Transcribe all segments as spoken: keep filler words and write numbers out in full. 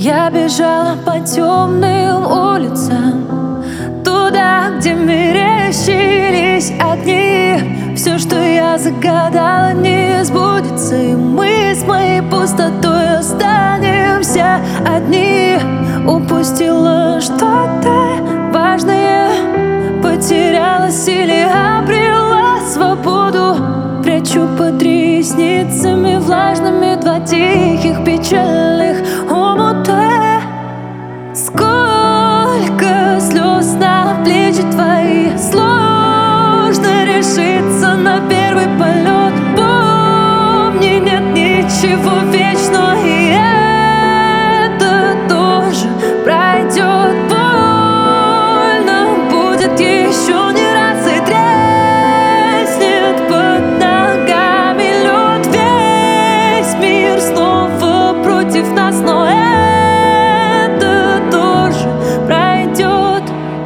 Я бежала по темным улицам, туда, где мерещились огни. Все, что я загадала, не сбудется, и мы с моей пустотой останемся одни. Упустила что-то важное, потерялась или обрела свободу. Прячу под ресницами влажными два тихих печальных омута. Сколько слез на плечи твои, сложно решиться на первый полет. Помни, нет ничего вечного, и это тоже пройдет. Больно будет еще не раз, и треснет под ногами лед. Весь мир снова против нас, но это тоже пройдет.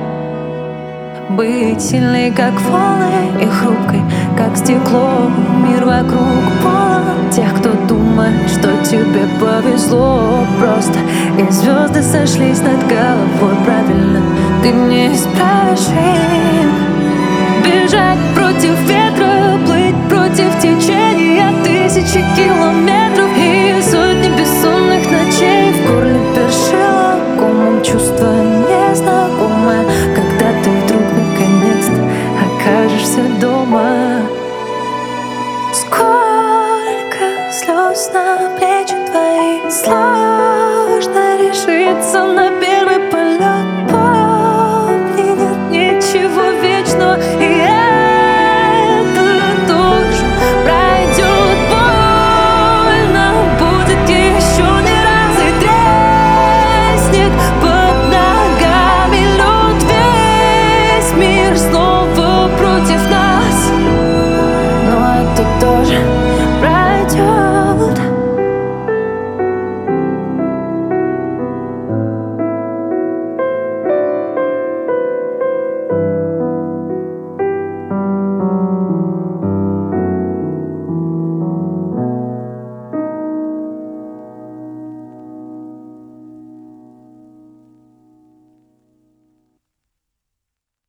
Быть сильной, как волны, и хрупкой, как стекло. Мир вокруг полон тех, кто думает, что тебе повезло просто, и звезды сошлись над головой правильно. Ты не исправишь их. Бежать против ветра, плыть против течения тысячи километров и сотни бессонных ночей. В горле першило комом, чувство незнакомое, когда ты вдруг наконец-то окажешься дома. Сколько слез на плечи твои, сложно решиться на первый